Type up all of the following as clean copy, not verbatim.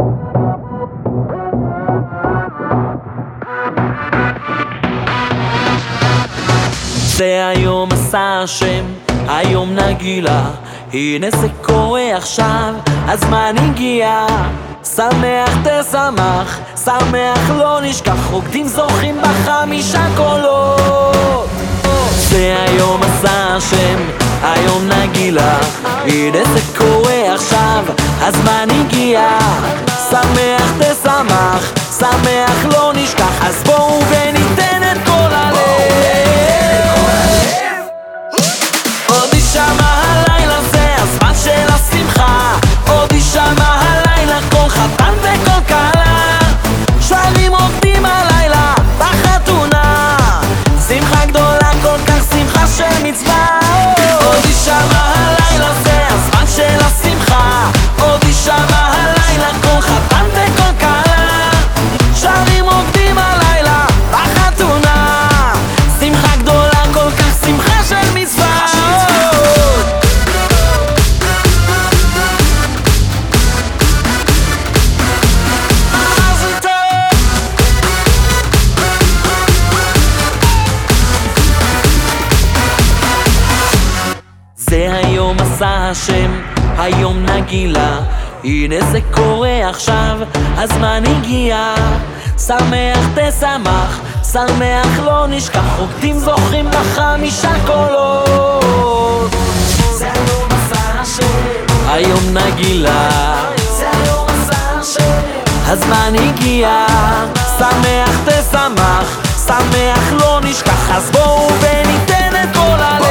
זה היום עשה השם, היום נגילה, הנה זה קורה עכשיו, הזמן הגיע. שמח תשמח, שמח לא נשכח, רוקדים זוכים בחמישה קולות. זה היום עשה השם, היום נגילה, הנה זה קורה עכשיו, הזמן הגיע. שמח תשמח, שמח לא נשכח, אז בואו וניתן את כל הלב. עוד יישמע הלילה, זה הזמן של השמחה. עוד יישמע הלילה, כל חתן וכל כלה שרים רוקדים הלילה בחתונה, שמחה גדולה כל כך, שמחה של מצווה. עוד יישמע הלילה, זה הזמן של השמחה. עוד יישמע הלילה, כל חתן וכל כלה שרים רוקדים הלילה בחתונה, שמחה גדולה כל כך, שמחה של מצווה. זה היום עשה השם, היום נגילה, הנה זה קורה עכשיו, הזמן הגיע. שמח תשמח, שמח לא נשכח, רוקדים זוכים בחמישה קולות. זה היום עשה השם, היום נגילה, זה היום עשה השם, הזמן הגיע. שמח תשמח, שמח לא נשכח, אז בואו וניתן את כל הלב.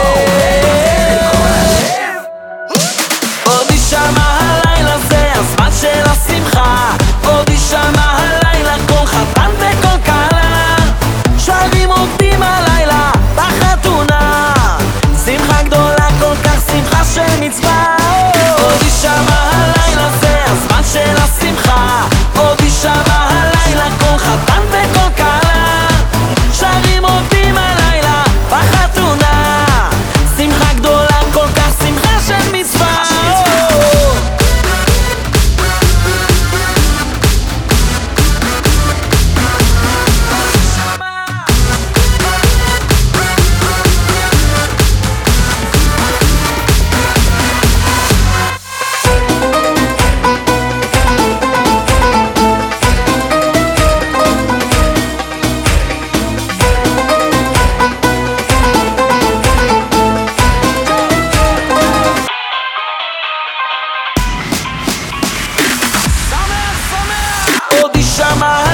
עוד יישמע הלילה, זה הזמן של השמחה. עוד יישמע הלילה, כל חתן וכל כלה שרים רוקדים הלילה בחתונה, שמחה גדולה כל כך, שמחה של מצווה. עוד יישמע הלילה, זה הזמן של השמחה. עוד יישמע הלילה, כל חתן וכל כלה שרים רוקדים הלילה בחתונה, שמחה גדולה כל כך, שמחה של מצווה. עוד יישמע